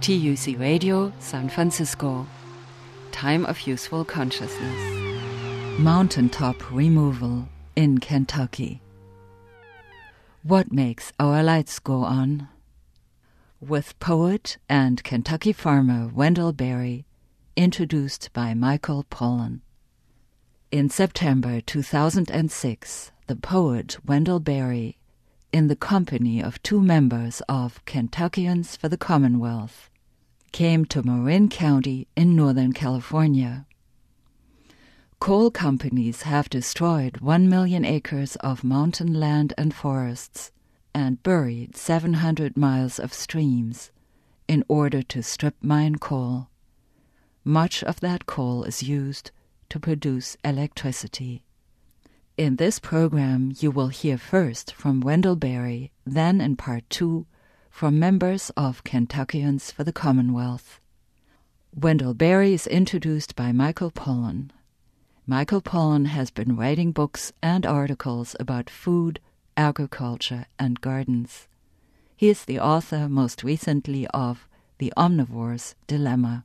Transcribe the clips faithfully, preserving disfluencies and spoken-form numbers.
T U C Radio, San Francisco. Time of Useful Consciousness. Mountaintop removal in Kentucky. What makes our lights go on? With poet and Kentucky farmer Wendell Berry, introduced by Michael Pollan. In September two thousand six, the poet Wendell Berry, in the company of two members of Kentuckians for the Commonwealth, came to Marin County in Northern California. Coal companies have destroyed one million acres of mountain land and forests and buried seven hundred miles of streams in order to strip mine coal. Much of that coal is used to produce electricity. In this program, you will hear first from Wendell Berry, then in part two, from members of Kentuckians for the Commonwealth. Wendell Berry is introduced by Michael Pollan. Michael Pollan has been writing books and articles about food, agriculture, and gardens. He is the author, most recently, of The Omnivore's Dilemma.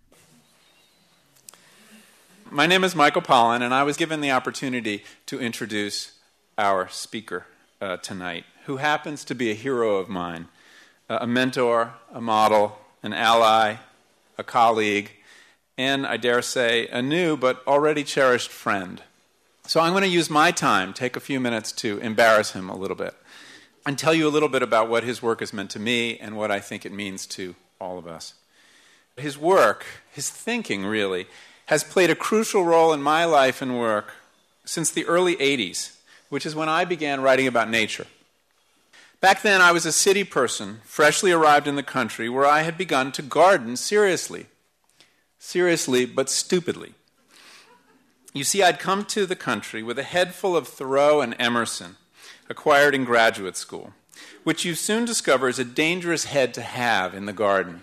My name is Michael Pollan, and I was given the opportunity to introduce our speaker uh, tonight, who happens to be a hero of mine, uh, a mentor, a model, an ally, a colleague, and, I dare say, a new but already cherished friend. So I'm going to use my time, take a few minutes to embarrass him a little bit, and tell you a little bit about what his work has meant to me and what I think it means to all of us. His work, his thinking, really, has played a crucial role in my life and work since the early eighties, which is when I began writing about nature. Back then, I was a city person, freshly arrived in the country, where I had begun to garden seriously. Seriously, but stupidly. You see, I'd come to the country with a head full of Thoreau and Emerson, acquired in graduate school, which you soon discover is a dangerous head to have in the garden.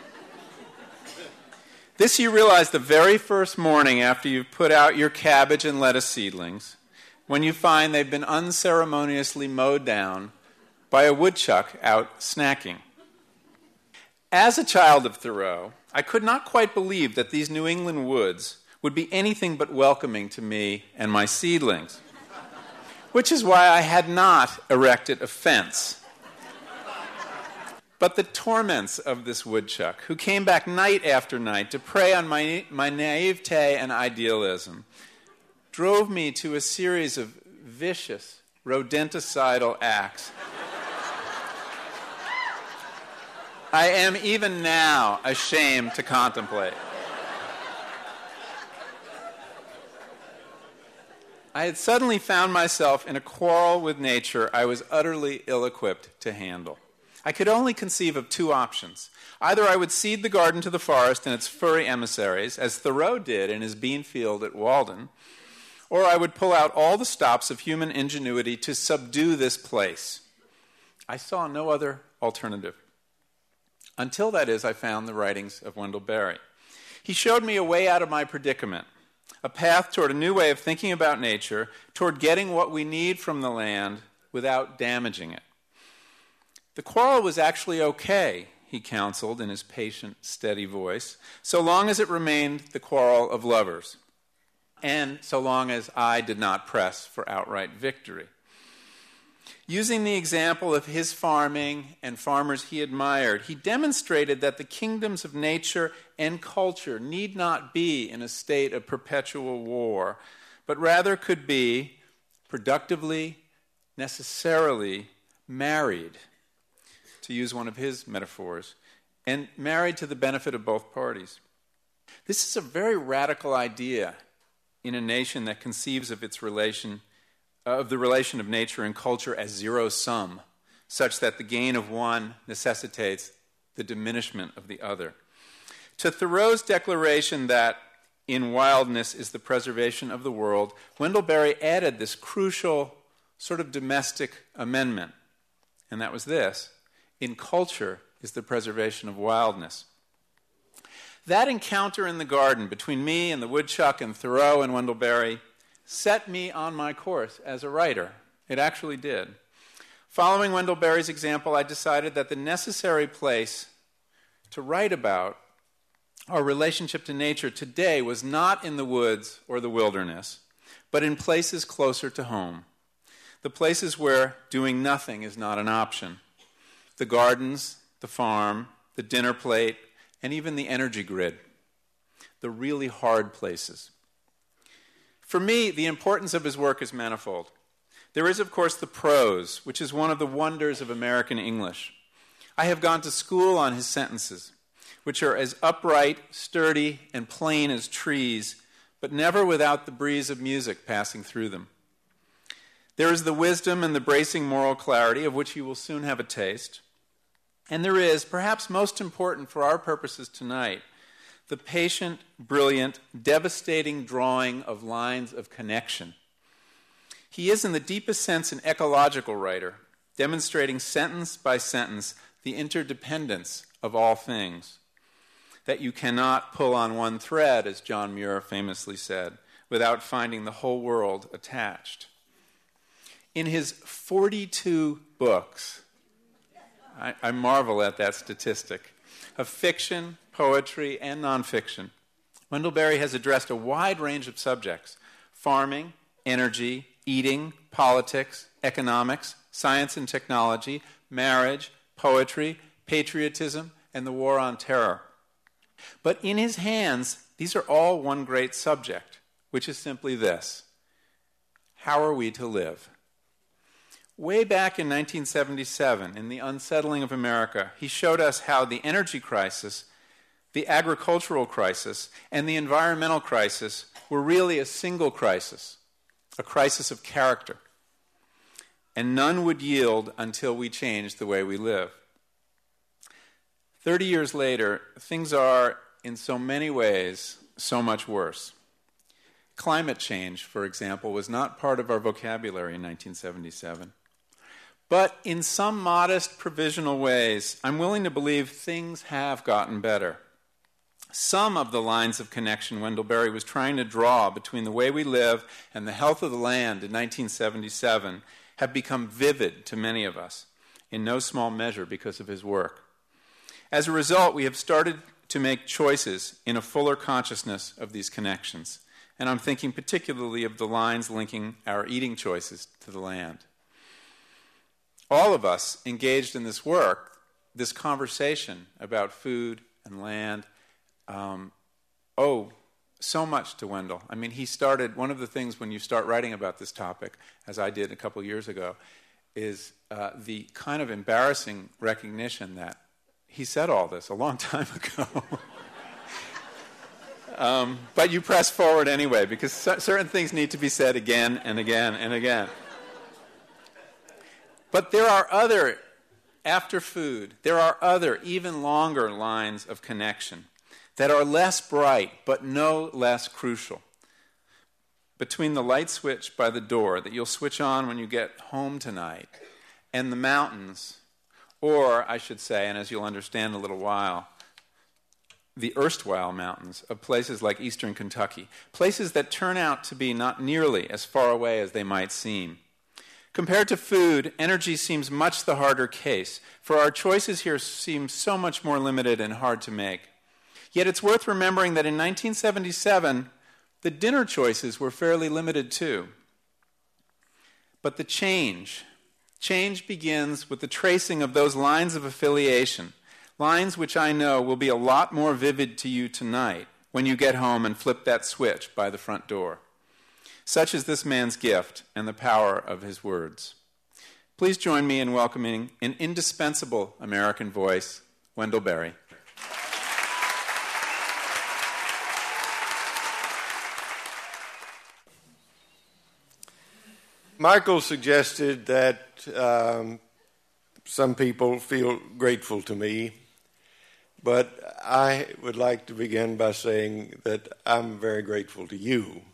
This you realize the very first morning after you've put out your cabbage and lettuce seedlings, when you find they've been unceremoniously mowed down by a woodchuck out snacking. As a child of Thoreau, I could not quite believe that these New England woods would be anything but welcoming to me and my seedlings, which is why I had not erected a fence. But the torments of this woodchuck, who came back night after night to prey on my, my naivete and idealism, drove me to a series of vicious, rodenticidal acts. I am even now ashamed to contemplate. I had suddenly found myself in a quarrel with nature I was utterly ill-equipped to handle. I could only conceive of two options. Either I would cede the garden to the forest and its furry emissaries, as Thoreau did in his bean field at Walden, or I would pull out all the stops of human ingenuity to subdue this place. I saw no other alternative. Until, that is, I found the writings of Wendell Berry. He showed me a way out of my predicament, a path toward a new way of thinking about nature, toward getting what we need from the land without damaging it. The quarrel was actually okay, he counseled in his patient, steady voice, so long as it remained the quarrel of lovers, and so long as I did not press for outright victory. Using the example of his farming and farmers he admired, he demonstrated that the kingdoms of nature and culture need not be in a state of perpetual war, but rather could be productively, necessarily married, to use one of his metaphors, and married to the benefit of both parties. This is a very radical idea in a nation that conceives of its relation, uh, of the relation of nature and culture as zero-sum, such that the gain of one necessitates the diminishment of the other. To Thoreau's declaration that in wildness is the preservation of the world, Wendell Berry added this crucial sort of domestic amendment, and that was this: in culture is the preservation of wildness. That encounter in the garden between me and the woodchuck and Thoreau and Wendell Berry set me on my course as a writer. It actually did. Following Wendell Berry's example, I decided that the necessary place to write about our relationship to nature today was not in the woods or the wilderness, but in places closer to home. The places where doing nothing is not an option. The gardens, the farm, the dinner plate, and even the energy grid. The really hard places. For me, the importance of his work is manifold. There is, of course, the prose, which is one of the wonders of American English. I have gone to school on his sentences, which are as upright, sturdy, and plain as trees, but never without the breeze of music passing through them. There is the wisdom and the bracing moral clarity, of which you will soon have a taste. And there is, perhaps most important for our purposes tonight, the patient, brilliant, devastating drawing of lines of connection. He is, in the deepest sense, an ecological writer, demonstrating sentence by sentence the interdependence of all things, that you cannot pull on one thread, as John Muir famously said, without finding the whole world attached. In his forty-two books, I, I marvel at that statistic, of fiction, poetry, and nonfiction, Wendell Berry has addressed a wide range of subjects: farming, energy, eating, politics, economics, science and technology, marriage, poetry, patriotism, and the war on terror. But in his hands, these are all one great subject, which is simply this: how are we to live? Way back in nineteen seventy-seven, in The Unsettling of America, he showed us how the energy crisis, the agricultural crisis, and the environmental crisis were really a single crisis, a crisis of character. And none would yield until we changed the way we live. Thirty years later, things are, in so many ways, so much worse. Climate change, for example, was not part of our vocabulary in nineteen seventy-seven. But in some modest, provisional ways, I'm willing to believe things have gotten better. Some of the lines of connection Wendell Berry was trying to draw between the way we live and the health of the land in nineteen seventy-seven have become vivid to many of us, in no small measure because of his work. As a result, we have started to make choices in a fuller consciousness of these connections. And I'm thinking particularly of the lines linking our eating choices to the land. All of us engaged in this work, this conversation about food and land, um, owe so much to Wendell. I mean, he started, one of the things when you start writing about this topic, as I did a couple years ago, is uh, the kind of embarrassing recognition that he said all this a long time ago. um, but you press forward anyway, because c- certain things need to be said again and again and again. But there are other, after food, there are other, even longer lines of connection that are less bright, but no less crucial. Between the light switch by the door that you'll switch on when you get home tonight and the mountains, or I should say, and as you'll understand in a little while, the erstwhile mountains of places like eastern Kentucky, places that turn out to be not nearly as far away as they might seem. Compared to food, energy seems much the harder case, for our choices here seem so much more limited and hard to make. Yet it's worth remembering that in nineteen seventy-seven, the dinner choices were fairly limited too. But the change, change begins with the tracing of those lines of affiliation, lines which I know will be a lot more vivid to you tonight when you get home and flip that switch by the front door. Such is this man's gift and the power of his words. Please join me in welcoming an indispensable American voice, Wendell Berry. Michael suggested that um, some people feel grateful to me, but I would like to begin by saying that I'm very grateful to you.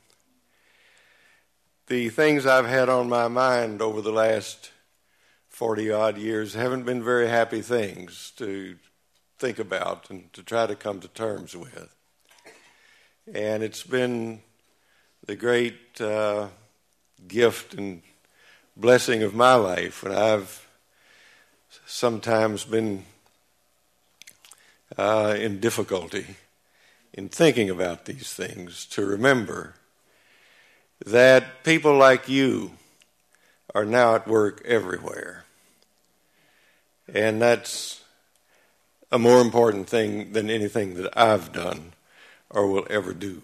The things I've had on my mind over the last forty-odd years haven't been very happy things to think about and to try to come to terms with. And it's been the great uh, gift and blessing of my life when I've sometimes been uh, in difficulty in thinking about these things to remember that people like you are now at work everywhere. And that's a more important thing than anything that I've done or will ever do.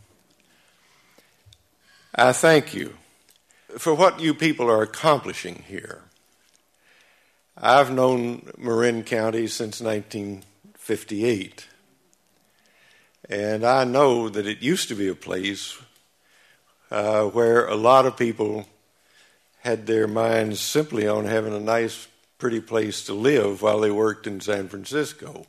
I thank you for what you people are accomplishing here. I've known Marin County since nineteen fifty-eight, and I know that it used to be a place uh, where a lot of people had their minds simply on having a nice, pretty place to live while they worked in San Francisco.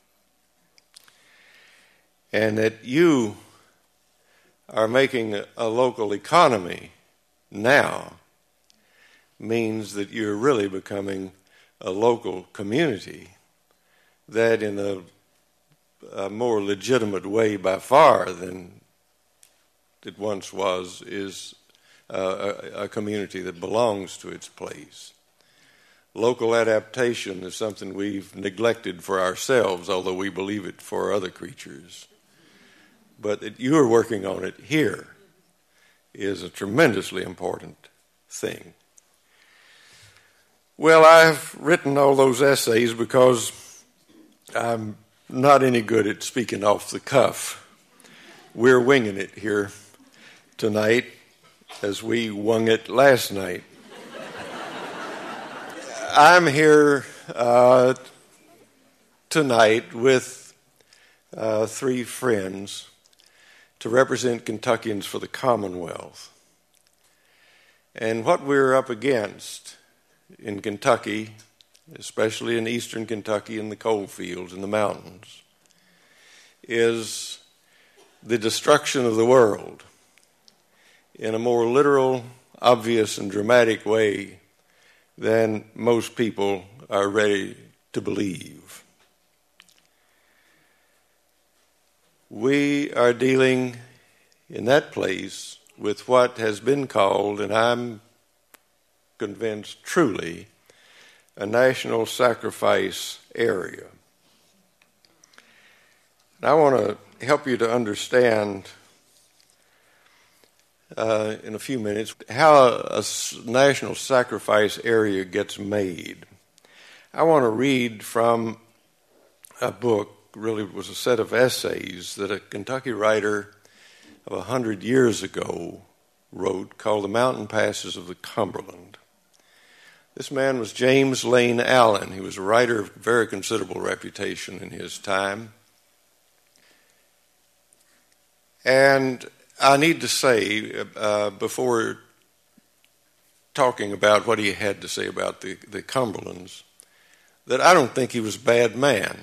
And that you are making a, a local economy now means that you're really becoming a local community that in a, a more legitimate way by far than it once was is uh, a, a community that belongs to its place. Local adaptation is something we've neglected for ourselves, although we believe it for other creatures. But that you are working on it here is a tremendously important thing. Well, I've written all those essays because I'm not any good at speaking off the cuff. We're winging it here tonight as we wung it last night. I'm here uh, tonight with uh, three friends to represent Kentuckians for the Commonwealth. And what we're up against in Kentucky, especially in eastern Kentucky in the coal fields and the mountains, is the destruction of the world in a more literal, obvious, and dramatic way than most people are ready to believe. We are dealing in that place with what has been called, and I'm convinced truly, a national sacrifice area. And I want to help you to understand uh, in a few minutes how a national sacrifice area gets made. I want to read from a book, really it was a set of essays that a Kentucky writer of a hundred years ago wrote called The Mountain Passes of the Cumberland. This man was James Lane Allen. He was a writer of very considerable reputation in his time. And I need to say, uh, before talking about what he had to say about the, the Cumberlands, that I don't think he was a bad man.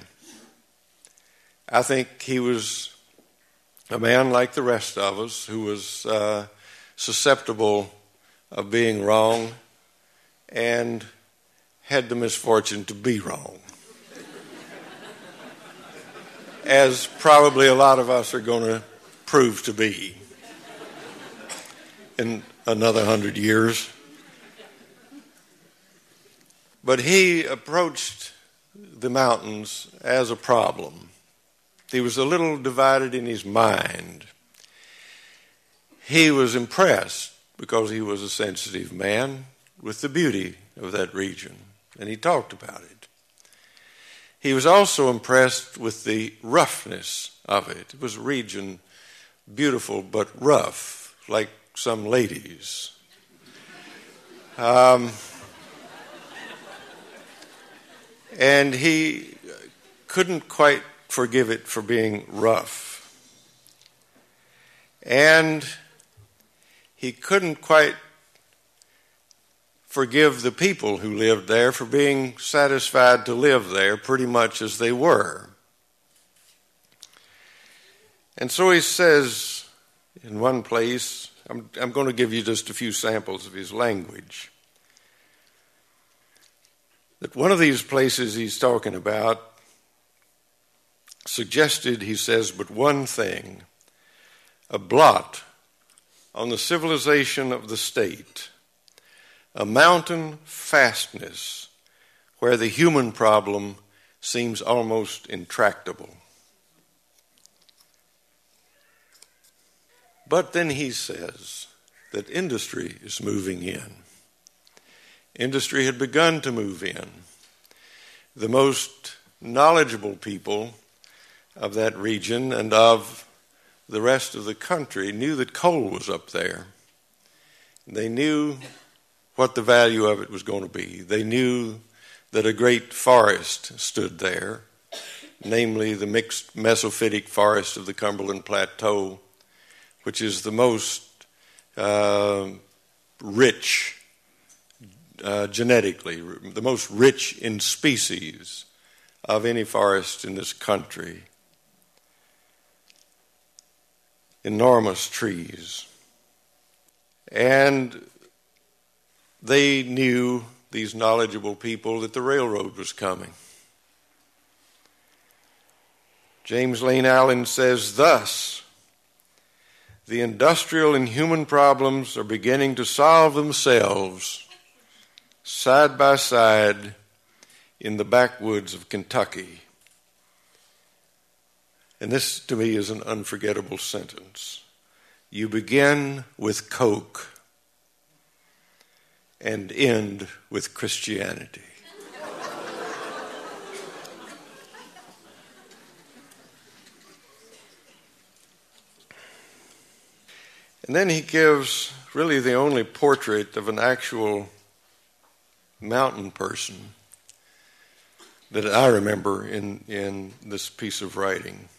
I think he was a man like the rest of us who was uh, susceptible of being wrong and had the misfortune to be wrong. As probably a lot of us are going to prove to be in another hundred years. But he approached the mountains as a problem. He was a little divided in his mind. He was impressed, because he was a sensitive man, with the beauty of that region, and he talked about it. He was also impressed with the roughness of it. It was a region beautiful but rough, like some ladies. Um, and he couldn't quite forgive it for being rough. And he couldn't quite forgive the people who lived there for being satisfied to live there pretty much as they were. And so he says in one place, I'm, I'm going to give you just a few samples of his language, that one of these places he's talking about suggested, he says, but one thing, a blot on the civilization of the state, a mountain fastness where the human problem seems almost intractable. But then he says that industry is moving in. Industry had begun to move in. The most knowledgeable people of that region and of the rest of the country knew that coal was up there. They knew what the value of it was going to be. They knew that a great forest stood there, namely the mixed mesophytic forest of the Cumberland Plateau, which is the most uh, rich uh, genetically, the most rich in species of any forest in this country. Enormous trees. And they knew, these knowledgeable people, that the railroad was coming. James Lane Allen says, thus, the industrial and human problems are beginning to solve themselves side by side in the backwoods of Kentucky. And this, to me, is an unforgettable sentence. You begin with Coke and end with Christianity. And then he gives really the only portrait of an actual mountain person that I remember in, in this piece of writing.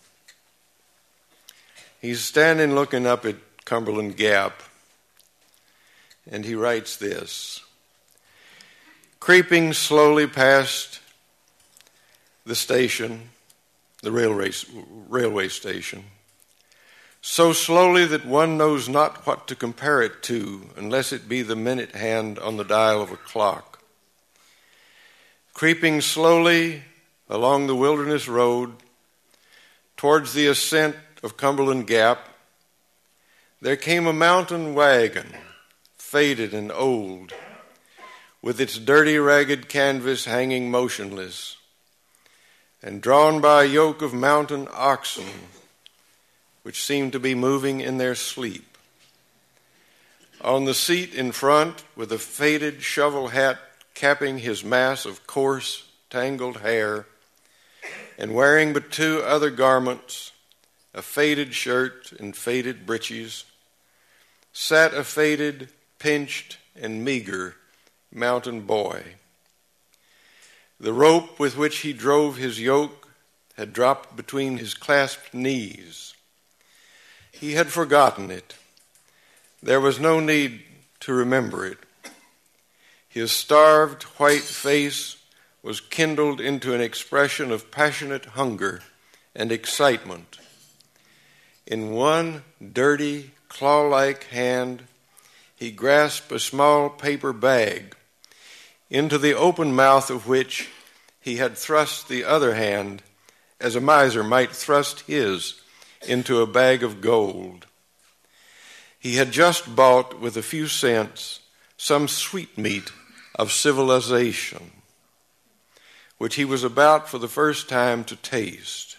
He's standing looking up at Cumberland Gap, and he writes this: creeping slowly past the station, the railway, railway station, so slowly that one knows not what to compare it to unless it be the minute hand on the dial of a clock. Creeping slowly along the wilderness road towards the ascent of Cumberland Gap, there came a mountain wagon, faded and old, with its dirty, ragged canvas hanging motionless, and drawn by a yoke of mountain oxen, which seemed to be moving in their sleep. On the seat in front, with a faded shovel hat capping his mass of coarse, tangled hair, and wearing but two other garments, a faded shirt and faded breeches, sat a faded, pinched, and meager mountain boy. The rope with which he drove his yoke had dropped between his clasped knees. He had forgotten it. There was no need to remember it. His starved white face was kindled into an expression of passionate hunger and excitement. In one dirty, claw-like hand, he grasped a small paper bag, into the open mouth of which he had thrust the other hand, as a miser might thrust his into a bag of gold. He had just bought, with a few cents, some sweetmeat of civilization, which he was about for the first time to taste.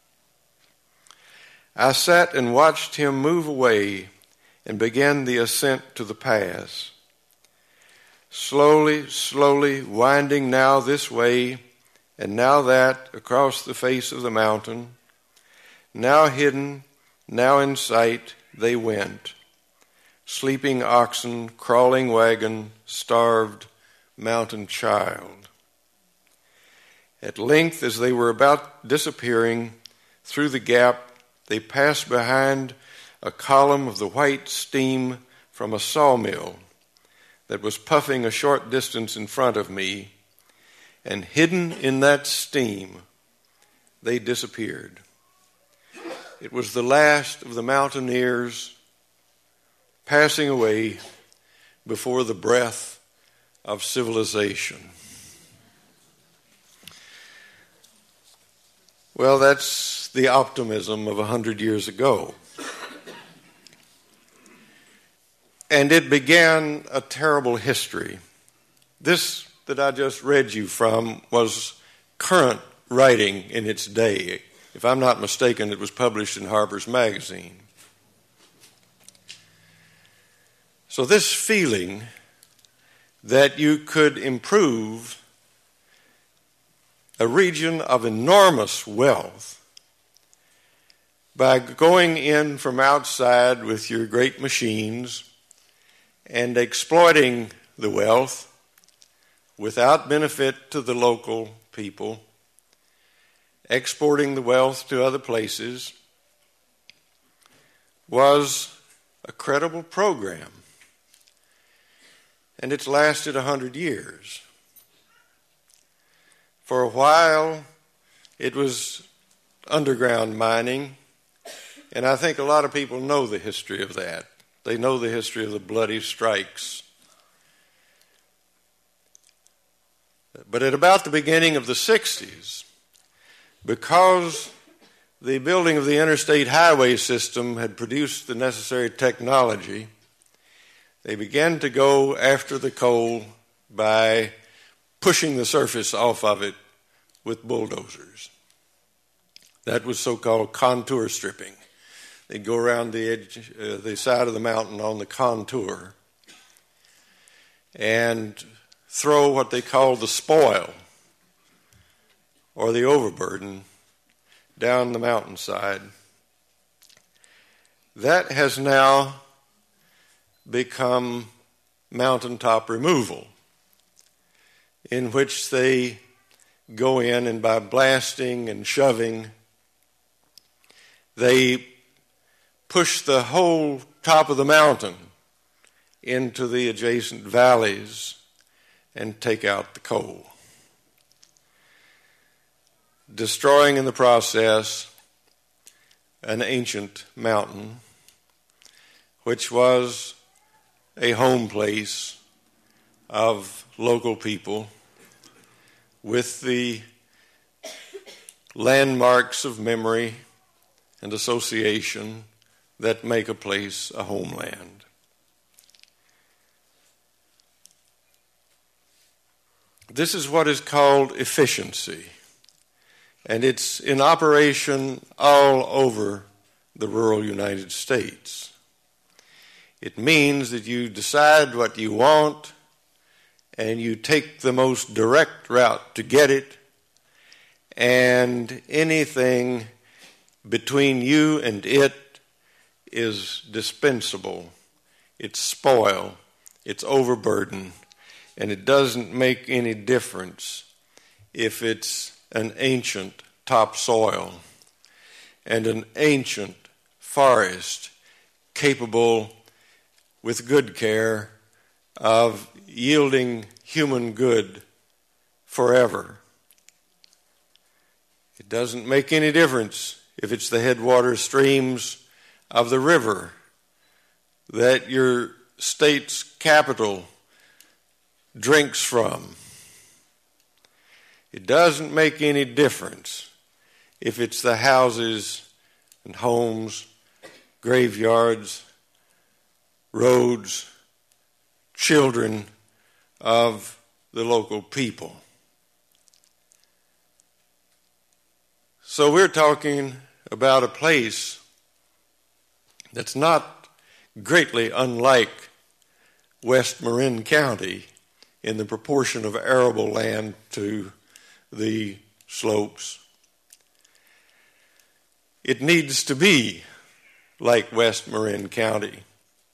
I sat and watched him move away and began the ascent to the pass. Slowly, slowly, winding now this way and now that across the face of the mountain, now hidden, now in sight, they went. Sleeping oxen, crawling wagon, starved mountain child. At length, as they were about disappearing through the gap, they passed behind a column of the white steam from a sawmill that was puffing a short distance in front of me, and hidden in that steam, they disappeared. It was the last of the mountaineers passing away before the breath of civilization. Well, that's the optimism of a hundred years ago. And it began a terrible history. This that I just read you from was current writing in its day. If I'm not mistaken, it was published in Harper's Magazine. So this feeling that you could improve a region of enormous wealth by going in from outside with your great machines and exploiting the wealth without benefit to the local people, exporting the wealth to other places, was a credible program. And it's lasted a hundred years. For a while, it was underground mining, and I think a lot of people know the history of that. They know the history of the bloody strikes. But at about the beginning of the sixties, because the building of the interstate highway system had produced the necessary technology, they began to go after the coal by pushing the surface off of it with bulldozers. That was so-called contour stripping. They'd go around the edge, uh, the side of the mountain on the contour and throw what they call the spoil or the overburden down the mountainside. That has now become mountaintop removal, in which they go in and by blasting and shoving, they push the whole top of the mountain into the adjacent valleys and take out the coal, destroying in the process an ancient mountain, which was a home place of local people with the landmarks of memory and association that make a place a homeland. This is what is called efficiency, and it's in operation all over the rural United States. It means that you decide what you want and you take the most direct route to get it, and anything between you and it is dispensable. It's spoil, it's overburden, and it doesn't make any difference if it's an ancient topsoil and an ancient forest capable, with good care, of yielding human good forever. It doesn't make any difference if it's the headwater streams of the river that your state's capital drinks from. It doesn't make any difference if it's the houses and homes, graveyards, roads, children of the local people. So we're talking about a place that's not greatly unlike West Marin County in the proportion of arable land to the slopes. It needs to be like West Marin County.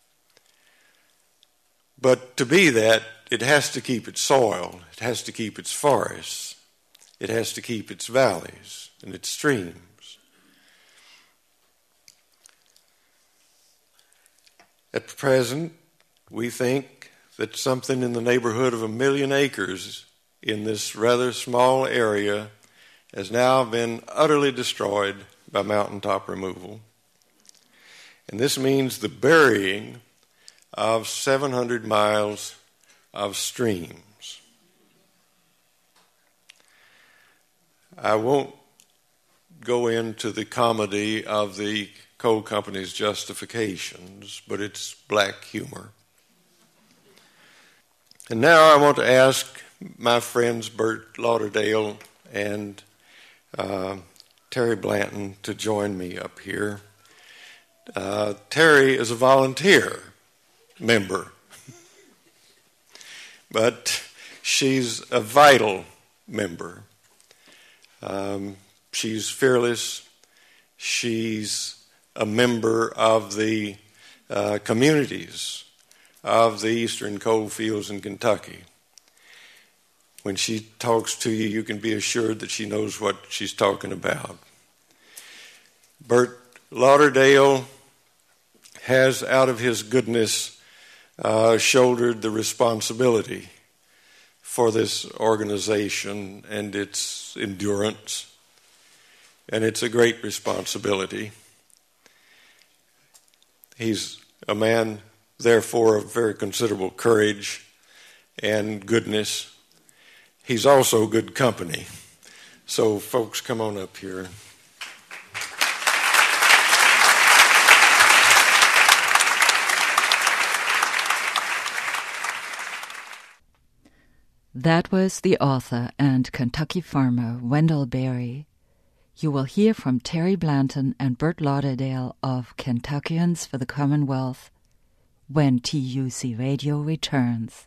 But to be that, it has to keep its soil, it has to keep its forests, it has to keep its valleys and its streams. At present, we think that something in the neighborhood of a million acres in this rather small area has now been utterly destroyed by mountaintop removal. And this means the burying of seven hundred miles of streams. I won't go into the comedy of the coal company's justifications, but it's black humor. And now I want to ask my friends Bert Lauderdale and uh, Terry Blanton to join me up here. Uh, Terry is a volunteer member, but she's a vital member. Um, she's fearless. She's a member of the uh, communities of the eastern coal fields in Kentucky. When she talks to you, you can be assured that she knows what she's talking about. Bert Lauderdale has, out of his goodness, uh, shouldered the responsibility for this organization and its endurance. And it's a great responsibility. He's a man, therefore, of very considerable courage and goodness. He's also good company. So, folks, come on up here. That was the author and Kentucky farmer Wendell Berry. You will hear from Terry Blanton and Bert Lauderdale of Kentuckians for the Commonwealth when T U C Radio returns.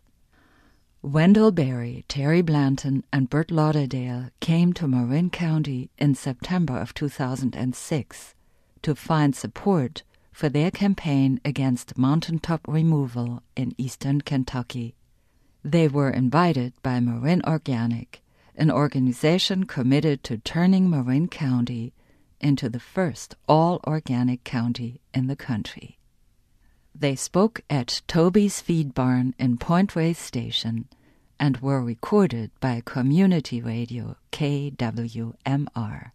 Wendell Berry, Terry Blanton, and Bert Lauderdale came to Marin County in September of two thousand six to find support for their campaign against mountaintop removal in eastern Kentucky. They were invited by Marin Organic, an organization committed to turning Marin County into the first all-organic county in the country. They spoke at Toby's Feed Barn in Point Reyes Station and were recorded by community radio K W M R.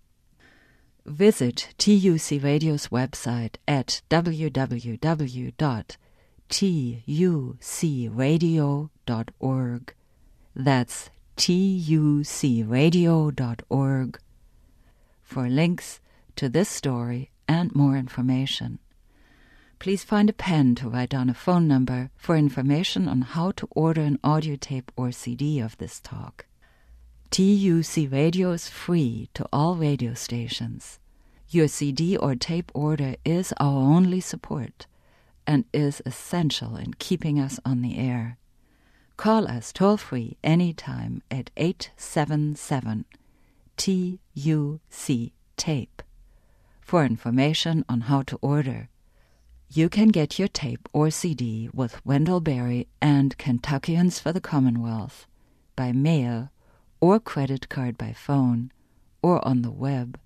Visit T U C Radio's website at w w w dot t u c radio dot org. That's t u c radio dot org for links to this story and more information. Please find a pen to write down a phone number for information on how to order an audio tape or C D of this talk. T U C Radio is free to all radio stations. Your C D or tape order is our only support and is essential in keeping us on the air. Call us toll-free anytime at eight seven seven T U C tape for information on how to order. You can get your tape or C D with Wendell Berry and Kentuckians for the Commonwealth by mail or credit card by phone or on the web.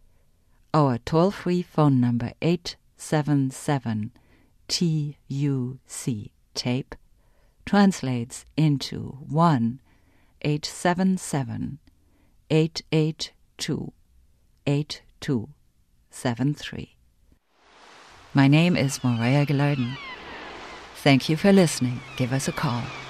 Our toll-free phone number eight seven seven T U C tape translates into one eight seven seven eight eight two eight two seven three. My name is Maria Gilardin. Thank you for listening. Give us a call.